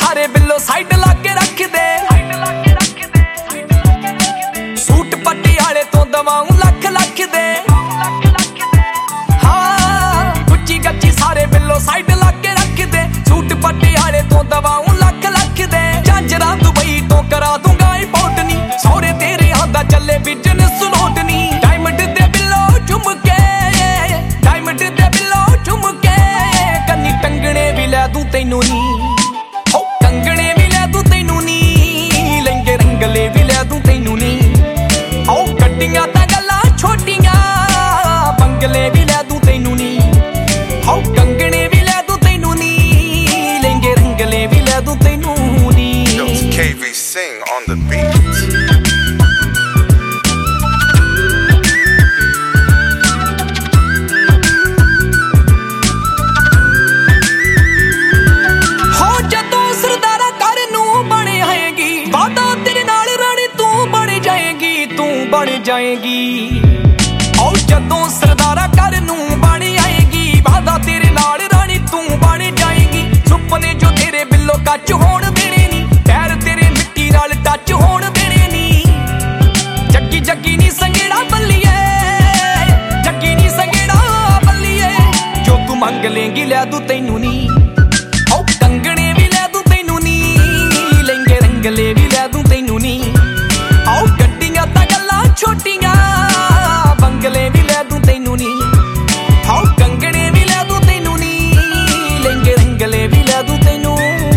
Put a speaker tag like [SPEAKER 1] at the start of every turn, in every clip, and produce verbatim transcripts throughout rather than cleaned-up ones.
[SPEAKER 1] सारे बिल्लो साइड लाके रख दे सूट पटियाले तो दवाऊं लख लख दे हाँ गुच्ची गच्ची सारे बिल्लो साइड लाके रख दे सूट पटियाले तो दवाऊं लख लख दे झांझरा दुबई तो करा दूंगा इंपोर्ट नी सौरे तेरे आंदा चले बिजनेस लोट नी डायमंड दे बिल्लो झुमके डायमंड दे बिल्लो झुमके कन्नी टंगने भी लै दूं तैनू नी हो कंगने भी लै दूं तैनू नी लहंगे रंगले भी लै दूं तैनू नी ओ गड्डियां तां गल्लां छोटियां बंगले भी लै दूं तैनू नी हो कंगने भी लै दूं तैनू नी लहंगे रंगले भी लै दूं तैनू नी
[SPEAKER 2] K V Sing on the beat.
[SPEAKER 1] जाएगी और जदों सरदारा घर नूं बन आएगी वादा तेरे नाल रानी तू बन जाएगी सुपने जो तेरे बिल्लो कच होण देने नी पैर तेरे मिट्टी नाल टच होण देने नी जग्गी जग्गी नी संगेड़ा बल्लिए जग्गी नी संगेड़ा बल्लिए जो तू मंग लेंगी लै दूं तैनू नी ओ कंगने भी लै दूं तैनू नी लहंगे रंगले भी लै दूं तैनू नी ओ गड्डियां तां छोटियां बंगले भी लै दूं तैनू नी हाउ कंगने भी लै दूं तैनू नी लहंगे रंगले भी लै दूं तैनू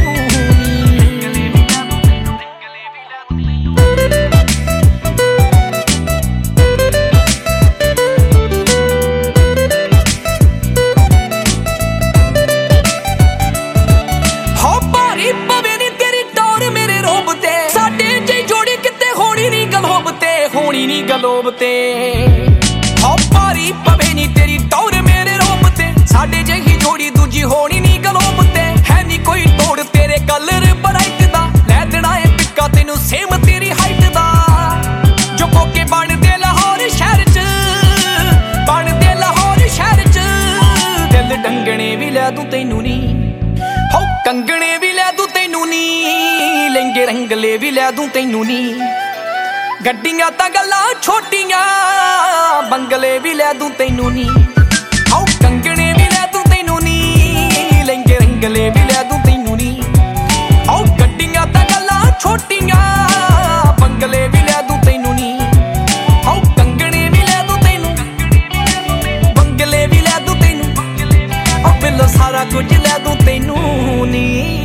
[SPEAKER 1] हो भारी पवे नी तेरी टौर मेरे रोब ते साडे जे जोड़ी किते होनी नी गलोब ते होनी नी गलोब ते हो भारी पवे नी तेरी टौर मेरे रोब ते साडे जही जोड़ी दूजी होनी नी गलोब ते है नी कोई तोड़ तेरे कलर ब्राइट दा लै देना है पिक्का तैनू सेम तेरी हाइट दा जो कोके बन दे लाहौर शहर च बन दे लाहौर शहर च दिल डंगने भी लै दूं तैनू नी हो कंगने भी लै दूं तैनू नी लहंगे रंगले भी लै दूं तैनू नी गड्डियां तां गल्लां छोटियां बंगले भी लै दूं तैनू नी आओ कंगने भी लै दूं तैनू नी लहंगे रंगले भी लै दूं तैनू नी आओ गड्डियां तां गल्लां छोटियां बंगले भी लै दूं तैनू नी आओ कंगने भी लै दूं तैनू बंगले भी लै दूं तैनू ओ बिल्लो सारा कुछ लै दूं तैनू नी।